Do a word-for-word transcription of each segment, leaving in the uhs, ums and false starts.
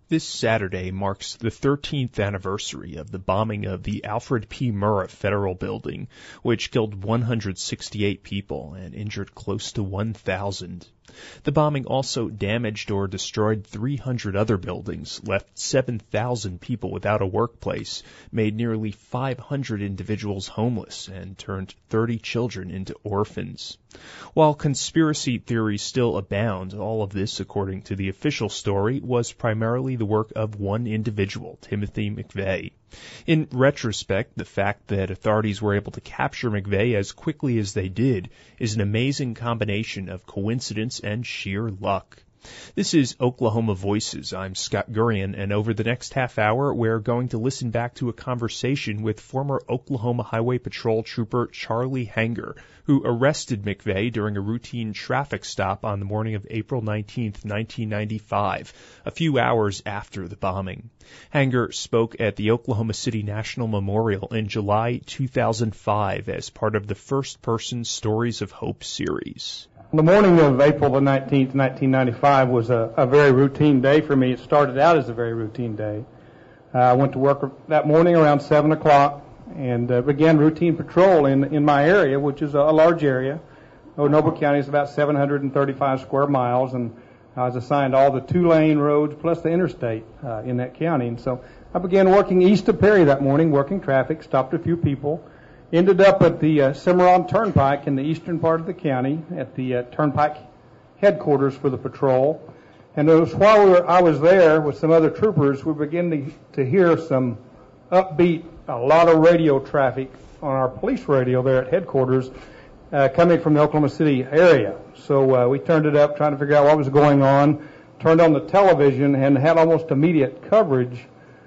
This Saturday marks the thirteenth anniversary of the bombing of the Alfred P. Murrah Federal Building, which killed one hundred sixty-eight people and injured close to one thousand. The bombing also damaged or destroyed three hundred other buildings, left seven thousand people without a workplace, made nearly five hundred individuals homeless, and turned thirty children into orphans. While conspiracy theories still abound, all of this, according to the official story, was primarily the work of one individual, Timothy McVeigh. In retrospect, the fact that authorities were able to capture McVeigh as quickly as they did is an amazing combination of coincidence and sheer luck. This is Oklahoma Voices. I'm Scott Gurian, and over the next half hour, we're going to listen back to a conversation with former Oklahoma Highway Patrol Trooper Charlie Hanger, who arrested McVeigh during a routine traffic stop on the morning of April nineteenth, nineteen ninety-five, a few hours after the bombing. Hanger spoke at the Oklahoma City National Memorial in July two thousand five as part of the First Person Stories of Hope series. The morning of April the nineteenth, nineteen ninety-five was a, a very routine day for me. It started out as a very routine day. Uh, I went to work that morning around seven o'clock and uh, began routine patrol in, in my area, which is a, a large area. Noble County is about seven hundred thirty-five square miles, and I was assigned all the two-lane roads plus the interstate uh, in that county. And so I began working east of Perry that morning, working traffic, stopped a few people. Ended up at the uh, Cimarron Turnpike in the eastern part of the county at the uh, Turnpike headquarters for the patrol. And it was while we were, I was there with some other troopers, we began to, to hear some upbeat, a lot of radio traffic on our police radio there at headquarters uh, coming from the Oklahoma City area. So uh, we turned it up, trying to figure out what was going on, turned on the television, and had almost immediate coverage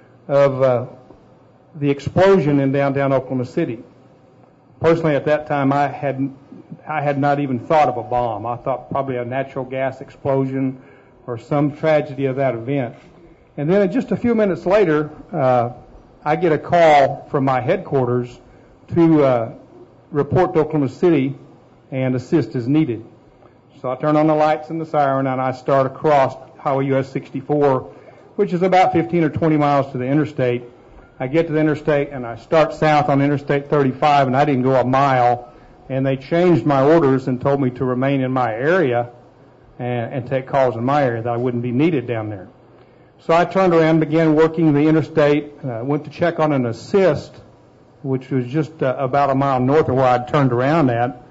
of uh, the explosion in downtown Oklahoma City. Personally, at that time, I had I had not even thought of a bomb. I thought probably a natural gas explosion or some tragedy of that event. And then just a few minutes later, uh, I get a call from my headquarters to uh, report to Oklahoma City and assist as needed. So I turn on the lights and the siren, and I start across Highway U S sixty-four, which is about fifteen or twenty miles to the interstate. I get to the interstate, and I start south on Interstate thirty-five, and I didn't go a mile. And they changed my orders and told me to remain in my area and, and take calls in my area, that I wouldn't be needed down there. So I turned around and began working the interstate, uh, went to check on an assist, which was just uh, about a mile north of where I'd turned around at,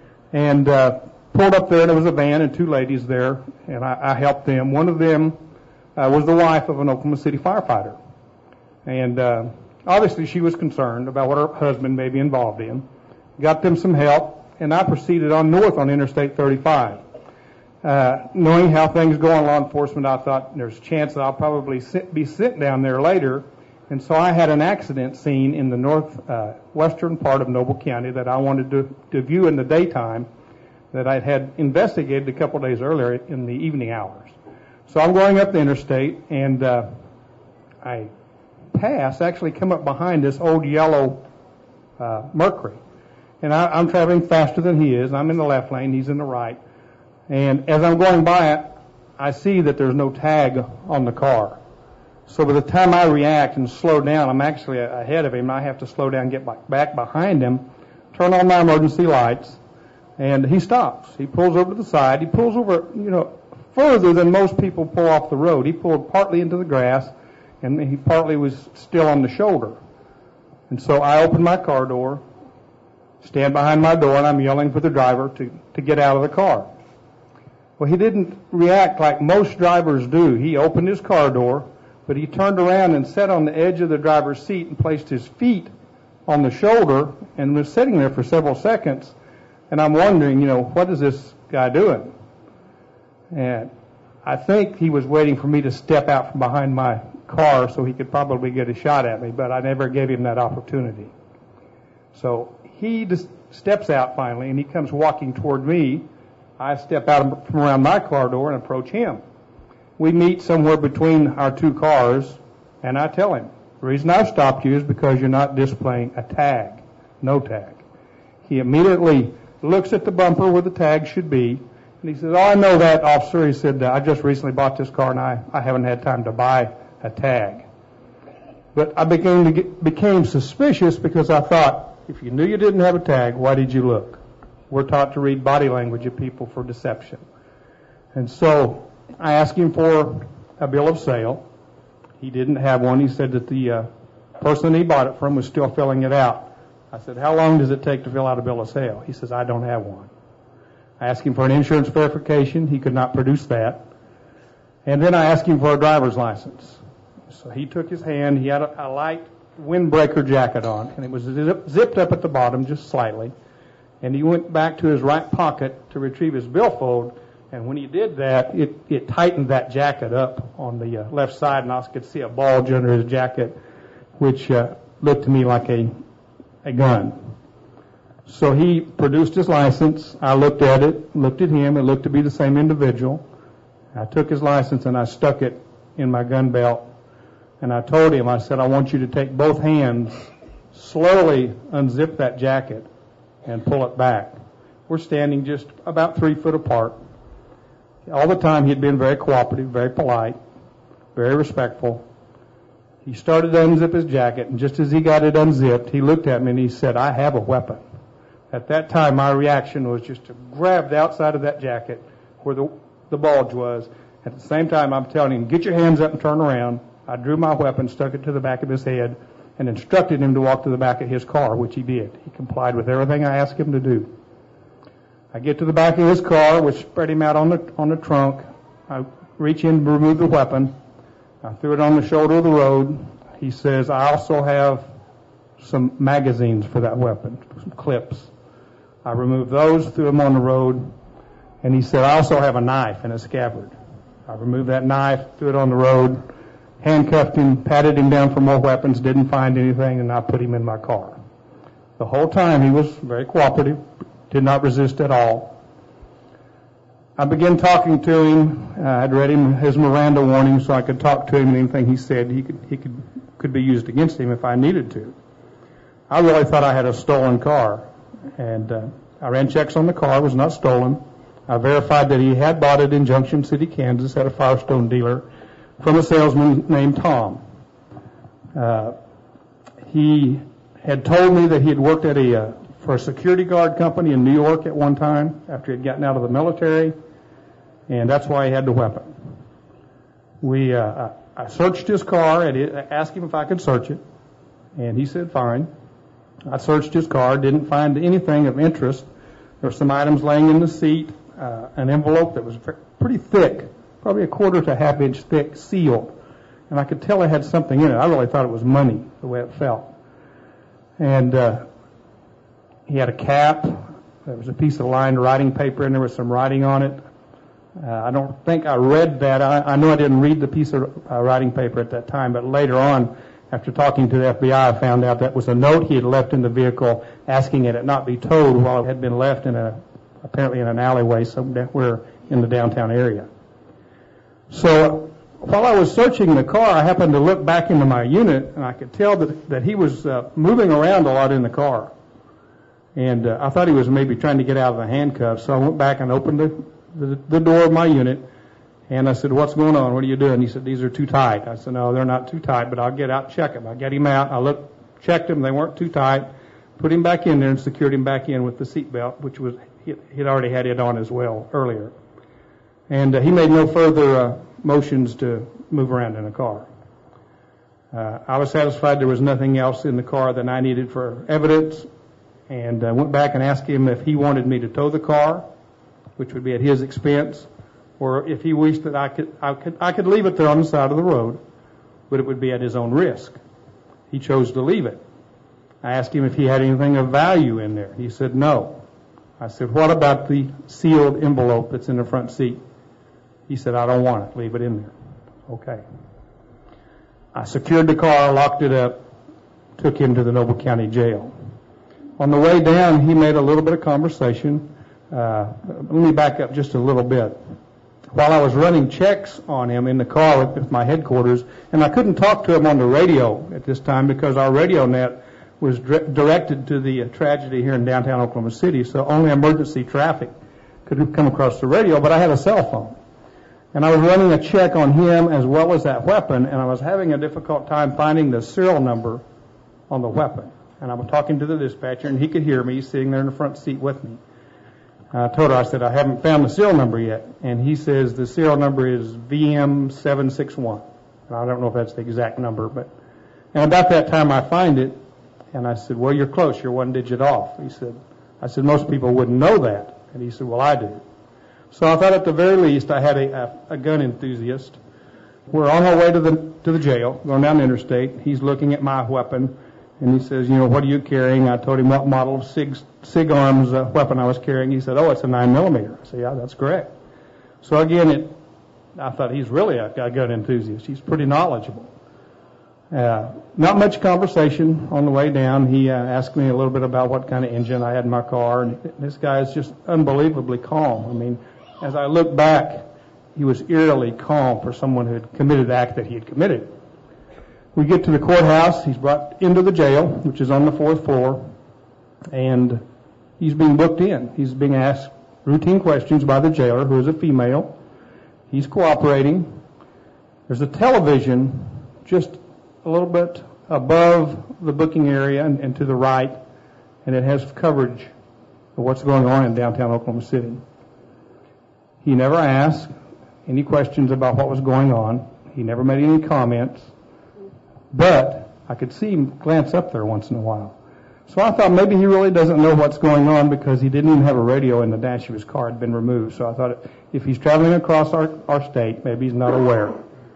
and uh, pulled up there, and there was a van and two ladies there, and I, I helped them. One of them uh, was the wife of an Oklahoma City firefighter. And uh, obviously she was concerned about what her husband may be involved in. Got them some help, and I proceeded on north on Interstate thirty-five. Uh, knowing how things go in law enforcement, I thought there's a chance that I'll probably sit, be sent down there later. And so I had an accident scene in the northwestern uh, part of Noble County that I wanted to, to view in the daytime that I had investigated a couple days earlier in the evening hours. So I'm going up the interstate, and uh, I pass actually come up behind this old yellow uh, Mercury, and I, I'm traveling faster than he is. I'm in the left lane, he's in the right, and as I'm going by it, I see that there's no tag on the car. So by the time I react and slow down, I'm actually ahead of him. I have to slow down, get back behind him, turn on my emergency lights, and he stops. He pulls over to the side. He pulls over, you know, further than most people pull off the road. He pulled partly into the grass, and he partly was still on the shoulder. And so I open my car door, stand behind my door, and I'm yelling for the driver to, to get out of the car. Well, he didn't react like most drivers do. He opened his car door, but he turned around and sat on the edge of the driver's seat and placed his feet on the shoulder and was sitting there for several seconds. And I'm wondering, you know, what is this guy doing? And I think he was waiting for me to step out from behind my car so he could probably get a shot at me, but I never gave him that opportunity. So he just steps out finally, and he comes walking toward me. I step out from around my car door and approach him. We meet somewhere between our two cars, and I tell him, the reason I've stopped you is because you're not displaying a tag, no tag. He immediately looks at the bumper where the tag should be, and he says, oh, I know that, officer. He said, I just recently bought this car, and I, I haven't had time to buy a tag. But I began to get, became suspicious because I thought, if you knew you didn't have a tag, why did you look? We're taught to read body language of people for deception. And so I asked him for a bill of sale. He didn't have one. He said that the uh, person he bought it from was still filling it out. I said, how long does it take to fill out a bill of sale? He says, I don't have one. I asked him for an insurance verification. He could not produce that. And then I asked him for a driver's license. So he took his hand. He had a, a light windbreaker jacket on, and it was zip, zipped up at the bottom just slightly. And he went back to his right pocket to retrieve his billfold. And when he did that, it, it tightened that jacket up on the uh, left side, and I could see a bulge under his jacket, which uh, looked to me like a, a gun. So he produced his license. I looked at it, looked at him. It looked to be the same individual. I took his license and I stuck it in my gun belt. And I told him, I said, I want you to take both hands, slowly unzip that jacket, and pull it back. We're standing just about three foot apart. All the time he had been very cooperative, very polite, very respectful. He started to unzip his jacket, and just as he got it unzipped, he looked at me and he said, I have a weapon. At that time, my reaction was just to grab the outside of that jacket where the, the bulge was. At the same time, I'm telling him, get your hands up and turn around. I drew my weapon, stuck it to the back of his head, and instructed him to walk to the back of his car, which he did. He complied with everything I asked him to do. I get to the back of his car, which spread him out on the on the trunk. I reach in to remove the weapon. I threw it on the shoulder of the road. He says, I also have some magazines for that weapon, some clips. I removed those, threw them on the road, and he said, I also have a knife and a scabbard. I removed that knife, threw it on the road, handcuffed him, patted him down for more weapons, didn't find anything, and I put him in my car. The whole time he was very cooperative, did not resist at all. I began talking to him. I had read him his Miranda warning so I could talk to him, and anything he said he could he could could be used against him if I needed to. I really thought I had a stolen car, and uh, I ran checks on the car. It was not stolen. I verified that he had bought it in Junction City, Kansas, at a Firestone dealer from a salesman named Tom. Uh, he had told me that he had worked at a uh, for a security guard company in New York at one time after he had gotten out of the military, and that's why he had the weapon. We, uh, I searched his car and asked him if I could search it, and he said fine. I searched his car, didn't find anything of interest. There were some items laying in the seat, uh, an envelope that was pretty thick, probably a quarter to a half inch thick, sealed, and I could tell it had something in it. I really thought it was money, the way it felt. And uh, he had a cap. There was a piece of lined writing paper, and there was some writing on it. Uh, I don't think I read that. I, I know I didn't read the piece of uh, writing paper at that time, but later on, after talking to the F B I, I found out that was a note he had left in the vehicle asking that it not be towed while it had been left in a, apparently in an alleyway somewhere in the downtown area. So while I was searching the car, I happened to look back into my unit, and I could tell that, that he was uh, moving around a lot in the car. And uh, I thought he was maybe trying to get out of the handcuffs, so I went back and opened the, the, the door of my unit, and I said, what's going on? What are you doing? He said, these are too tight. I said, no, they're not too tight, but I'll get out and check them. I get him out. I looked, checked them. They weren't too tight. Put him back in there and secured him back in with the seat belt, which was he had already had it on as well earlier. And uh, he made no further uh, motions to move around in the car. Uh, I was satisfied there was nothing else in the car that I needed for evidence, and uh, went back and asked him if he wanted me to tow the car, which would be at his expense, or if he wished that I could, I could, I could leave it there on the side of the road, but it would be at his own risk. He chose to leave it. I asked him if he had anything of value in there. He said no. I said, what about the sealed envelope that's in the front seat? He said, I don't want it. Leave it in there. Okay. I secured the car, locked it up, took him to the Noble County Jail. On the way down, he made a little bit of conversation. Uh, let me back up just a little bit. While I was running checks on him in the car with my headquarters, and I couldn't talk to him on the radio at this time because our radio net was dire- directed to the uh, tragedy here in downtown Oklahoma City, so only emergency traffic could come across the radio, but I had a cell phone. And I was running a check on him as well as that weapon, and I was having a difficult time finding the serial number on the weapon. And I was talking to the dispatcher, and he could hear me. He's sitting there in the front seat with me. I told her, I said, I haven't found the serial number yet. And he says the serial number is V M seven six one. And I don't know if that's the exact number, but, and about that time I find it, and I said, well, you're close. You're one digit off. He said, I said, most people wouldn't know that. And he said, well, I do. So I thought at the very least I had a, a, a gun enthusiast. We're on our way to the to the jail, going down the interstate. He's looking at my weapon, and he says, you know, what are you carrying? I told him what model of SIG, SIG Arms uh, weapon I was carrying. He said, oh, it's a nine millimeter. I said, yeah, that's correct. So again, it, I thought he's really a, a gun enthusiast. He's pretty knowledgeable. Uh, not much conversation on the way down. He uh, asked me a little bit about what kind of engine I had in my car, and this guy is just unbelievably calm. I mean, as I look back, he was eerily calm for someone who had committed the act that he had committed. We get to the courthouse. He's brought into the jail, which is on the fourth floor, and he's being booked in. He's being asked routine questions by the jailer, who is a female. He's cooperating. There's a television just a little bit above the booking area and, and to the right, and it has coverage of what's going on in downtown Oklahoma City. He never asked any questions about what was going on. He never made any comments. But I could see him glance up there once in a while. So I thought maybe he really doesn't know what's going on because he didn't even have a radio in the dash of his car. It had been removed. So I thought if he's traveling across our, our state, maybe he's not aware.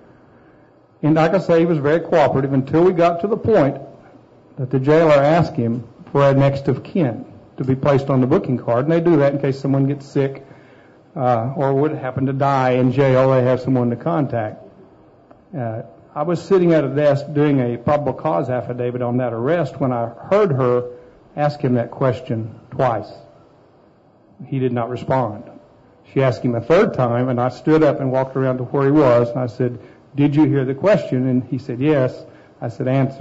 And like I say, he was very cooperative until we got to the point that the jailer asked him for a next of kin to be placed on the booking card. And they do that in case someone gets sick Uh, or would happen to die in jail, they have someone to contact. Uh, I was sitting at a desk doing a probable cause affidavit on that arrest when I heard her ask him that question twice. He did not respond. She asked him a third time, and I stood up and walked around to where he was, and I said, did you hear the question? And he said, yes. I said, answer.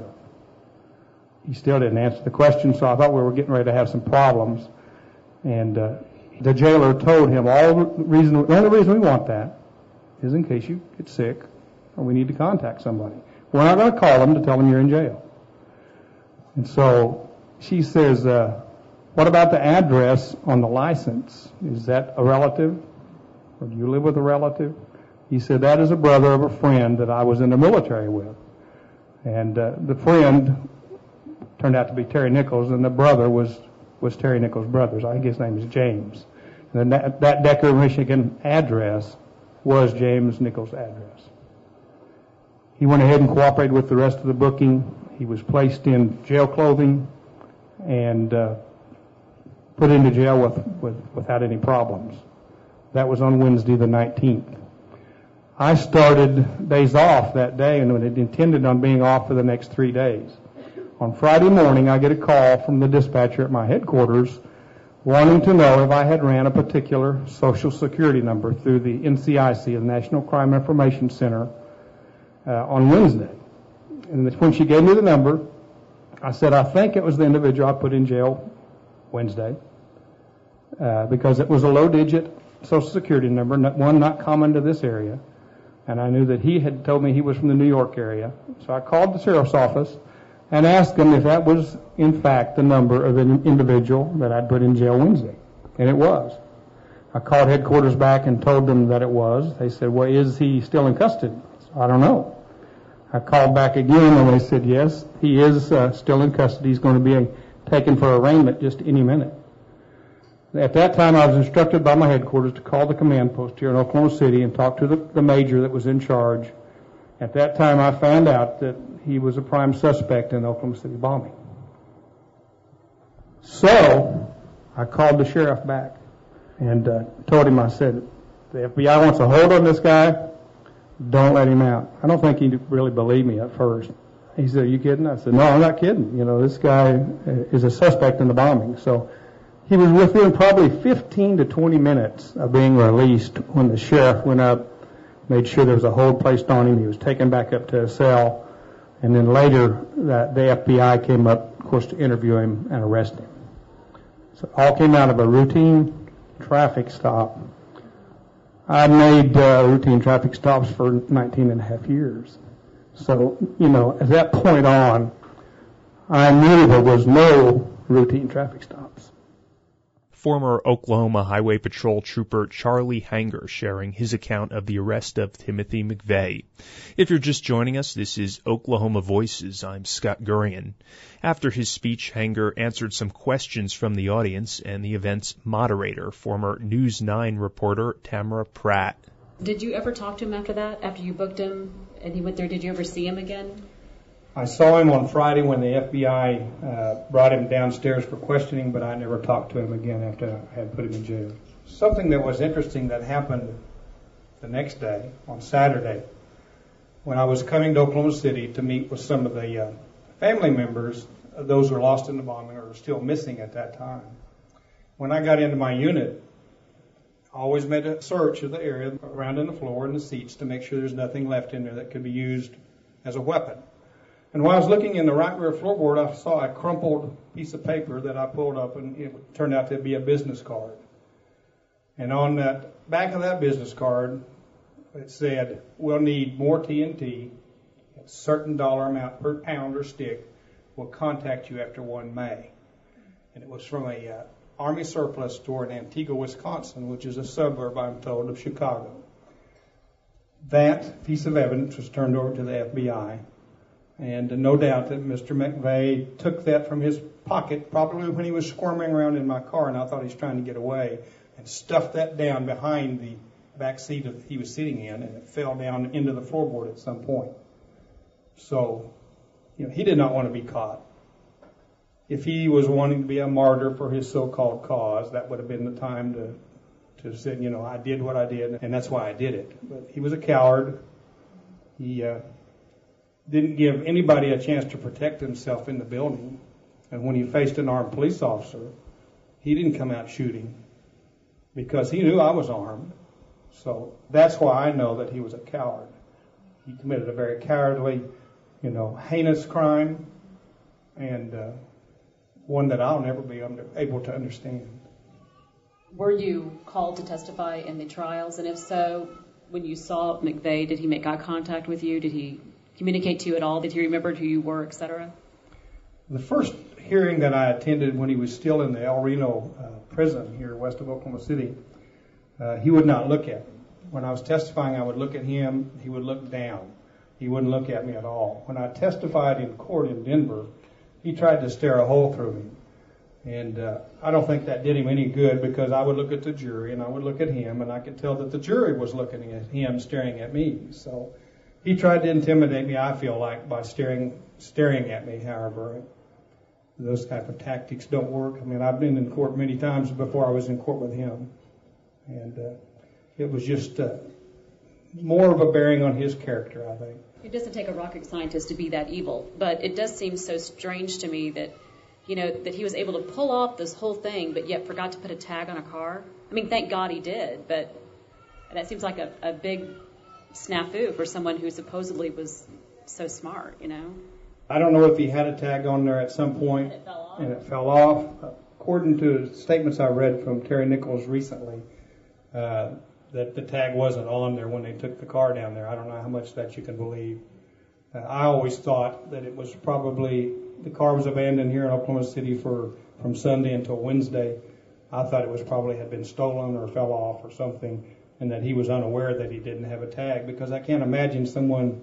He still didn't answer the question, so I thought we were getting ready to have some problems. And uh, the jailer told him, all the reason, the only reason we want that is in case you get sick or we need to contact somebody. We're not going to call them to tell them you're in jail. And so she says, uh, what about the address on the license? Is that a relative? Or do you live with a relative? He said, that is a brother of a friend that I was in the military with. And uh, the friend turned out to be Terry Nichols, and the brother was was Terry Nichols' brothers. I think his name is James. And that, that Decker, Michigan address was James Nichols' address. He went ahead and cooperated with the rest of the booking. He was placed in jail clothing and uh, put into jail with, with, without any problems. That was on Wednesday the nineteenth. I started days off that day and had intended on being off for the next three days. On Friday morning, I get a call from the dispatcher at my headquarters wanting to know if I had ran a particular Social Security number through the N C I C, the National Crime Information Center, uh, on Wednesday. And when she gave me the number, I said, I think it was the individual I put in jail Wednesday uh, because it was a low-digit Social Security number, not, one not common to this area. And I knew that he had told me he was from the New York area. So I called the sheriff's office and asked them if that was, in fact, the number of an individual that I'd put in jail Wednesday. And it was. I called headquarters back and told them that it was. They said, well, is he still in custody? So I don't know. I called back again, and they said, yes, he is uh, still in custody. He's going to be uh, taken for arraignment just any minute. At that time, I was instructed by my headquarters to call the command post here in Oklahoma City and talk to the, the major that was in charge. At that time, I found out that he was a prime suspect in the Oklahoma City bombing. So I called the sheriff back and uh, told him, I said, the F B I wants a hold on this guy. Don't let him out. I don't think he really believed me at first. He said, are you kidding? I said, no, I'm not kidding. You know, this guy is a suspect in the bombing. So he was within probably fifteen to twenty minutes of being released when the sheriff went up, made sure there was a hold placed on him. He was taken back up to a cell. And then later, the, the F B I came up, of course, to interview him and arrest him. So it all came out of a routine traffic stop. I made uh, routine traffic stops for nineteen and a half years. So, you know, at that point on, I knew there was no routine traffic stops. Former Oklahoma Highway Patrol Trooper Charlie Hanger sharing his account of the arrest of Timothy McVeigh. If you're just joining us, this is Oklahoma Voices. I'm Scott Gurian. After his speech, Hanger answered some questions from the audience and the event's moderator, former News nine reporter Tamara Pratt. Did you ever talk to him after that, after you booked him and he went there? Did you ever see him again? I saw him on Friday when the F B I uh, brought him downstairs for questioning, but I never talked to him again after I had put him in jail. Something that was interesting that happened the next day, on Saturday, when I was coming to Oklahoma City to meet with some of the uh, family members, of those who were lost in the bombing or were still missing at that time. When I got into my unit, I always made a search of the area around in the floor and the seats to make sure there's nothing left in there that could be used as a weapon. And while I was looking in the right rear floorboard, I saw a crumpled piece of paper that I pulled up, and it turned out to be a business card. And on that back of that business card, it said, "We'll need more T N T, a certain dollar amount per pound or stick. We'll contact you after First of May." And it was from a uh, Army surplus store in Antigua, Wisconsin, which is a suburb, I'm told, of Chicago. That piece of evidence was turned over to the F B I. And no doubt that Mister McVeigh took that from his pocket, probably when he was squirming around in my car, and I thought he was trying to get away, and stuffed that down behind the back seat that he was sitting in, and it fell down into the floorboard at some point. So, you know, he did not want to be caught. If he was wanting to be a martyr for his so-called cause, that would have been the time to, to say, you know, I did what I did, and that's why I did it. But he was a coward. He uh, didn't give anybody a chance to protect himself in the building. And when he faced an armed police officer, he didn't come out shooting because he knew I was armed. So that's why I know that he was a coward. He committed a very cowardly, you know, heinous crime, and uh, one that I'll never be under, able to understand. Were you called to testify in the trials? And if so, when you saw McVeigh, did he make eye contact with you? Did he communicate to you at all? Did he remember who you were, et cetera? The first hearing that I attended when he was still in the El Reno uh, prison here west of Oklahoma City, uh, he would not look at me. When I was testifying, I would look at him. He would look down. He wouldn't look at me at all. When I testified in court in Denver, he tried to stare a hole through me. And uh, I don't think that did him any good, because I would look at the jury and I would look at him, and I could tell that the jury was looking at him staring at me. So he tried to intimidate me, I feel like, by staring staring at me. However, those type of tactics don't work. I mean, I've been in court many times before I was in court with him. And uh, it was just uh, more of a bearing on his character, I think. It doesn't take a rocket scientist to be that evil, but it does seem so strange to me that, you know, that he was able to pull off this whole thing, but yet forgot to put a tag on a car. I mean, thank God he did, but that seems like a, a big snafu for someone who supposedly was so smart, you know? I don't know if he had a tag on there at some point, and it fell off. And it fell off. According to statements I read from Terry Nichols recently, uh, that the tag wasn't on there when they took the car down there. I don't know how much that you can believe. Uh, I always thought that it was probably, the car was abandoned here in Oklahoma City for from Sunday until Wednesday. I thought it was probably had been stolen or fell off or something, and that he was unaware that he didn't have a tag, because I can't imagine someone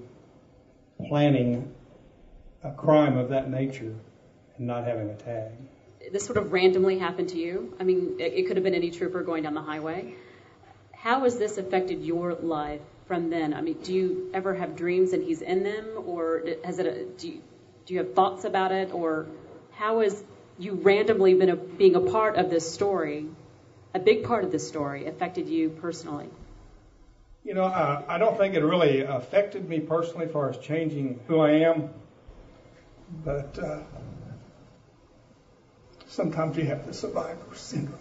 planning a crime of that nature and not having a tag. This sort of randomly happened to you. I mean, it, it could have been any trooper going down the highway. How has this affected your life from then? I mean, do you ever have dreams and he's in them, or has it? A, do you do you have thoughts about it, or how has you randomly been a, being a part of this story, a big part of this story, affected you personally? You know, uh, I don't think it really affected me personally as far as changing who I am, but uh, sometimes you have the survivor syndrome.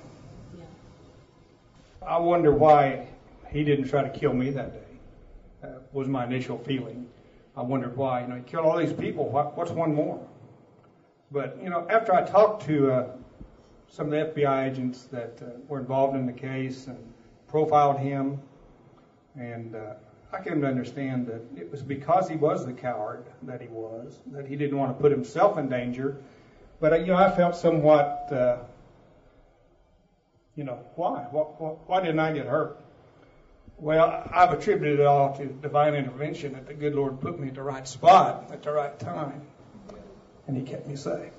I wonder why he didn't try to kill me that day, uh, was my initial feeling. I wondered why. You know, he killed all these people. What, what's one more? But, you know, after I talked to uh, some of the F B I agents that uh, were involved in the case and profiled him, And uh, I came to understand that it was because he was the coward that he was, that he didn't want to put himself in danger. But, uh, you know, I felt somewhat, uh, you know, why? why? Why didn't I get hurt? Well, I've attributed it all to divine intervention, that the good Lord put me at the right spot at the right time, and he kept me safe.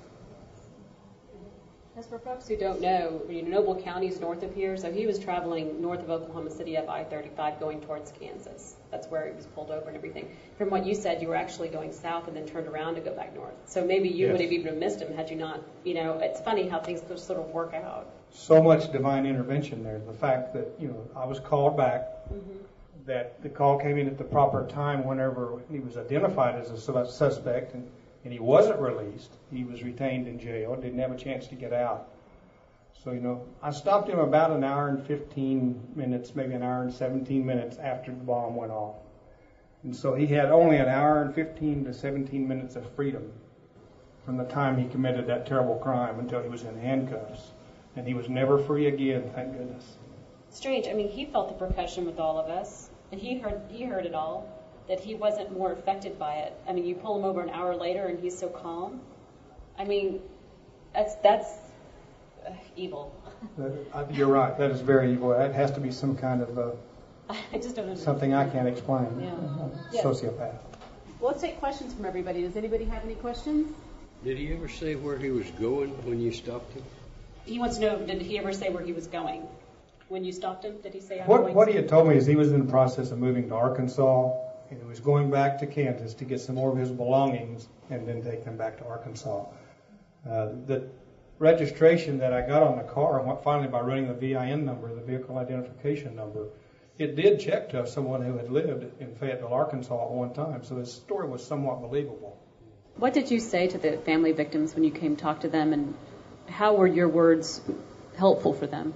As for folks who don't know, you know, Noble County is north of here, so he was traveling north of Oklahoma City up I thirty-five going towards Kansas. That's where he was pulled over and everything. From what you said, you were actually going south and then turned around to go back north. So maybe you Yes. would have even missed him had you not, you know, it's funny how things just sort of work out. So much divine intervention there. The fact that, you know, I was called back, Mm-hmm. that the call came in at the proper time whenever he was identified as a sus- suspect, and, and he wasn't released. He was retained in jail, didn't have a chance to get out. So, you know, I stopped him about an hour and fifteen minutes, maybe an hour and seventeen minutes after the bomb went off. And so he had only an hour and fifteen to seventeen minutes of freedom from the time he committed that terrible crime until he was in handcuffs. And he was never free again, thank goodness. Strange. I mean, he felt the percussion with all of us, and he heard he heard it all, that he wasn't more affected by it. I mean, you pull him over an hour later, and he's so calm. I mean, that's that's uh, evil. That, uh, you're right. That is very evil. That has to be some kind of uh, I just don't understand. something I can't explain. Yeah. Uh, Yeah. Sociopath. Well, let's take questions from everybody. Does anybody have any questions? Did he ever say where he was going when you stopped him? He wants to know, did he ever say where he was going? When you stopped him, did he say I'm What going what he had told me is he was in the process of moving to Arkansas, and he was going back to Kansas to get some more of his belongings and then take them back to Arkansas. Uh, the registration that I got on the car, finally by running the V I N number, the vehicle identification number, it did check to someone who had lived in Fayetteville, Arkansas at one time. So his story was somewhat believable. What did you say to the family victims when you came to talk to them, and how were your words helpful for them?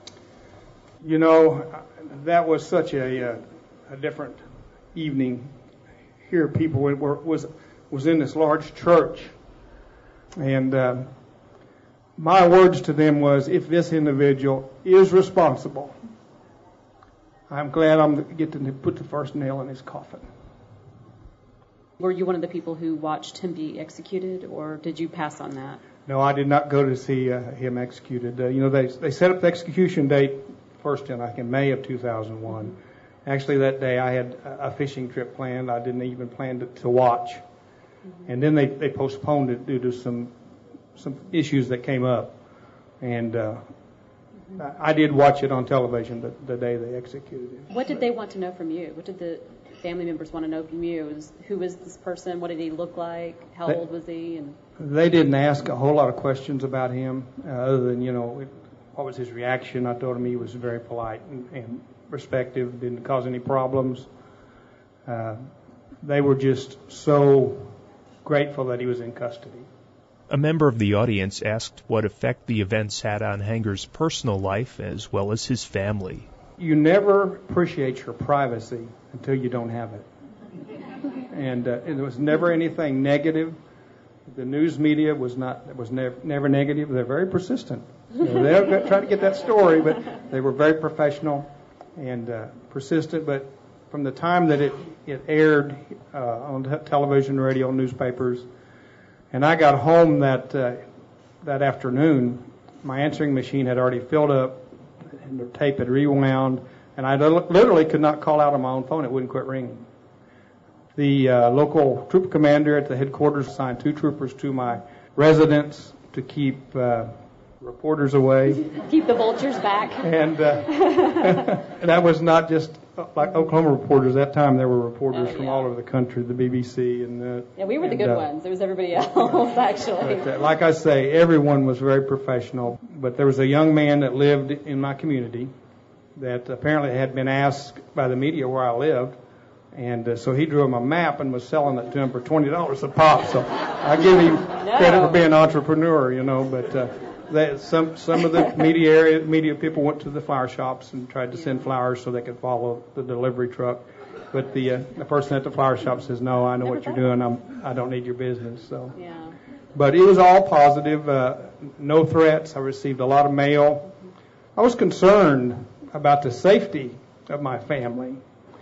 You know, that was such a, uh, a different evening. Here, people were, was was in this large church, and uh, my words to them was, if this individual is responsible, I'm glad I'm going to get to put the first nail in his coffin. Were you one of the people who watched him be executed, or did you pass on that? No, I did not go to see uh, him executed. Uh, you know, they they set up the execution date first in like in May of two thousand one. Mm-hmm. Actually, that day I had a fishing trip planned. I didn't even plan to, to watch, mm-hmm. and then they, they postponed it due to some some issues that came up, and uh, mm-hmm. I, I did watch it on television the, the day they executed him. What did they want to know from you? What did the family members want to know from you? Was, who was this person? What did he look like? How they, old was he? And they didn't ask a whole lot of questions about him, uh, other than, you know, it, what was his reaction. I told him he was very polite and, and respectful, didn't cause any problems. Uh, they were just so grateful that he was in custody. A member of the audience asked what effect the events had on Hanger's personal life as well as his family. You never appreciate your privacy until you don't have it. And uh, it was never anything negative. The news media was not was never, never negative. They're very persistent. You know, they'll try to get that story, but they were very professional and uh, persistent. But from the time that it, it aired uh, on t- television, radio, newspapers, and I got home that uh, that afternoon, my answering machine had already filled up, and the tape had rewound, and I literally could not call out on my own phone. It wouldn't quit ringing. The uh, local troop commander at the headquarters assigned two troopers to my residence to keep uh, reporters away. keep the vultures back. And uh, that was not just like Oklahoma reporters. That time there were reporters Oh, from yeah. all over the country, the B B C and the... Yeah, we were the and, good uh, ones. There was everybody else, actually. But, uh, like I say, everyone was very professional. But there was a young man that lived in my community that apparently had been asked by the media where I lived. And uh, so he drew him a map and was selling it to him for twenty dollars a pop. So I give him No. credit for being an entrepreneur, you know. But uh, they, some some of the media area media people went to the flower shops and tried to send flowers so they could follow the delivery truck. But the uh, the person at the flower shop says, "No, I know what you're doing. I'm I don't need your business." So. Yeah. But it was all positive. Uh, no threats. I received a lot of mail. I was concerned about the safety of my family.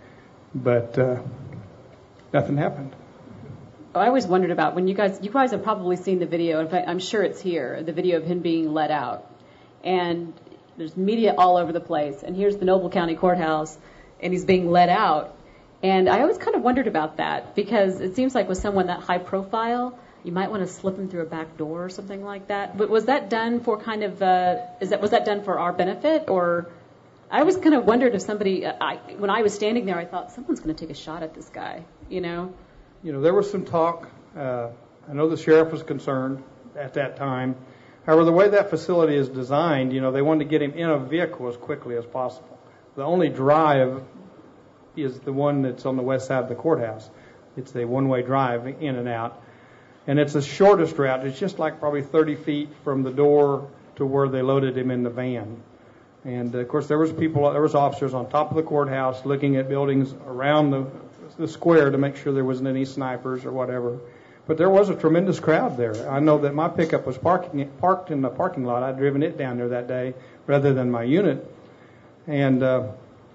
but uh, nothing happened. I always wondered about when you guys, you guys have probably seen the video. In fact, I'm sure it's here, the video of him being let out. And there's media all over the place. And here's the Noble County Courthouse, and he's being let out. And I always kind of wondered about that, because it seems like with someone that high profile, you might want to slip him through a back door or something like that. But was that done for kind of, uh, is that was that done for our benefit? Or I always kind of wondered if somebody, I, when I was standing there, I thought someone's going to take a shot at this guy, you know? You know, there was some talk. Uh, I know the sheriff was concerned at that time. However, the way that facility is designed, you know, they wanted to get him in a vehicle as quickly as possible. The only drive is the one that's on the west side of the courthouse. It's a one-way drive in and out. And it's the shortest route. It's just like probably thirty feet from the door to where they loaded him in the van. And, uh, of course, there was people, there was officers on top of the courthouse looking at buildings around the the square to make sure there wasn't any snipers or whatever. But there was a tremendous crowd there. I know that my pickup was parking, parked in the parking lot. I'd driven it down there that day rather than my unit. And uh,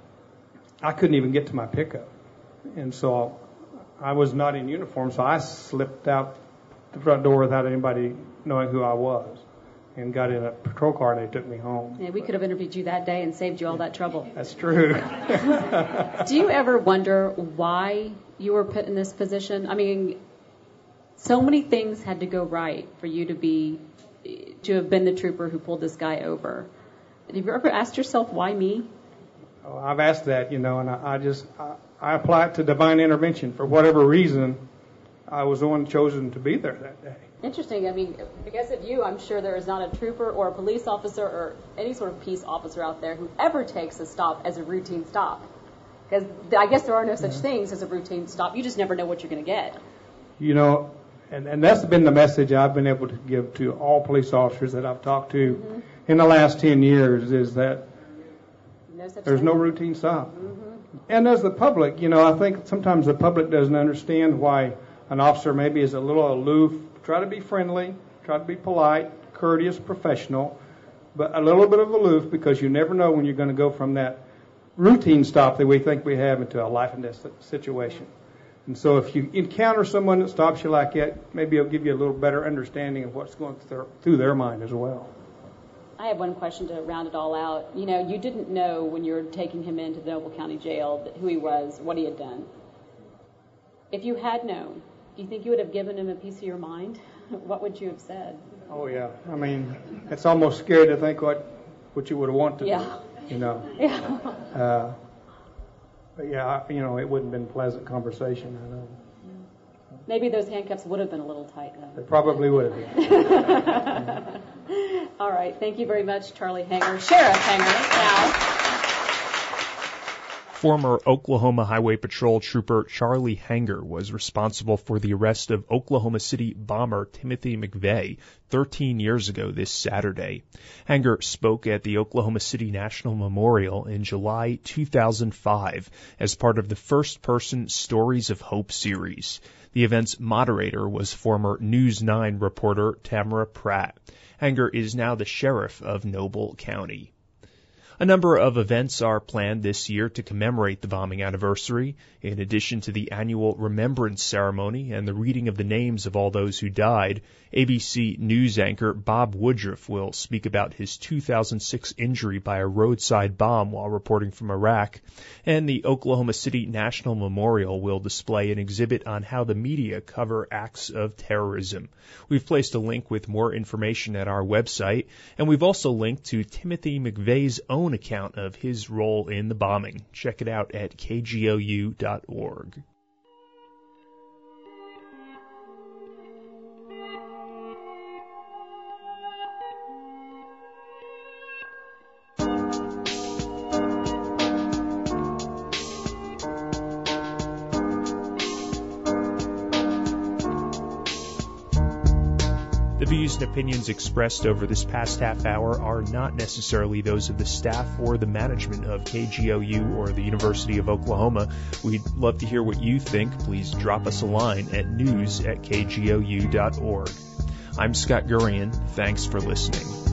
I couldn't even get to my pickup. And so I was not in uniform, so I slipped out the front door without anybody knowing who I was and got in a patrol car, and they took me home. Yeah, we could have interviewed you that day and saved you all that trouble. That's true. Do you ever wonder why you were put in this position? I mean, so many things had to go right for you to be, to have been the trooper who pulled this guy over. Have you ever asked yourself, why me? Oh, I've asked that, you know, and I, I just, I, I applied to divine intervention. For whatever reason, I was the one chosen to be there that day. Interesting. I mean, because of you, I'm sure there is not a trooper or a police officer or any sort of peace officer out there who ever takes a stop as a routine stop. Because I guess there are no such yeah. things as a routine stop. You just never know what you're going to get. You know, and, and that's been the message I've been able to give to all police officers that I've talked to mm-hmm. in the last ten years is that no such there's thing. no routine stop. Mm-hmm. And as the public, you know, I think sometimes the public doesn't understand why an officer maybe is a little aloof. Try to be friendly, try to be polite, courteous, professional, but a little bit of aloof, because you never know when you're going to go from that routine stop that we think we have into a life and death situation. And so if you encounter someone that stops you like that, maybe it'll give you a little better understanding of what's going through their mind as well. I have one question to round it all out. You know, you didn't know when you were taking him into the Noble County Jail that who he was, what he had done. If you had known, do you think you would have given him a piece of your mind? What would you have said? Oh, yeah. I mean, it's almost scary to think what, what you would have wanted to yeah. do, you know. Yeah. Uh, but, yeah, I, you know, it wouldn't have been a pleasant conversation, I know. Maybe those handcuffs would have been a little tight, though. They probably would have been. All right. Thank you very much, Charlie Hanger. Sheriff Hanger, now. Former Oklahoma Highway Patrol Trooper Charlie Hanger was responsible for the arrest of Oklahoma City bomber Timothy McVeigh thirteen years ago this Saturday. Hanger spoke at the Oklahoma City National Memorial in July two thousand five as part of the First Person Stories of Hope series. The event's moderator was former News nine reporter Tamara Pratt. Hanger is now the sheriff of Noble County. A number of events are planned this year to commemorate the bombing anniversary. In addition to the annual remembrance ceremony and the reading of the names of all those who died, A B C News anchor Bob Woodruff will speak about his two thousand six injury by a roadside bomb while reporting from Iraq. And the Oklahoma City National Memorial will display an exhibit on how the media cover acts of terrorism. We've placed a link with more information at our website, and we've also linked to Timothy McVeigh's own account of his role in the bombing. Check it out at K G O U dot org. The views and opinions expressed over this past half hour are not necessarily those of the staff or the management of K G O U or the University of Oklahoma. We'd love to hear what you think. Please drop us a line at news at K G O U dot org. I'm Scott Gurian. Thanks for listening.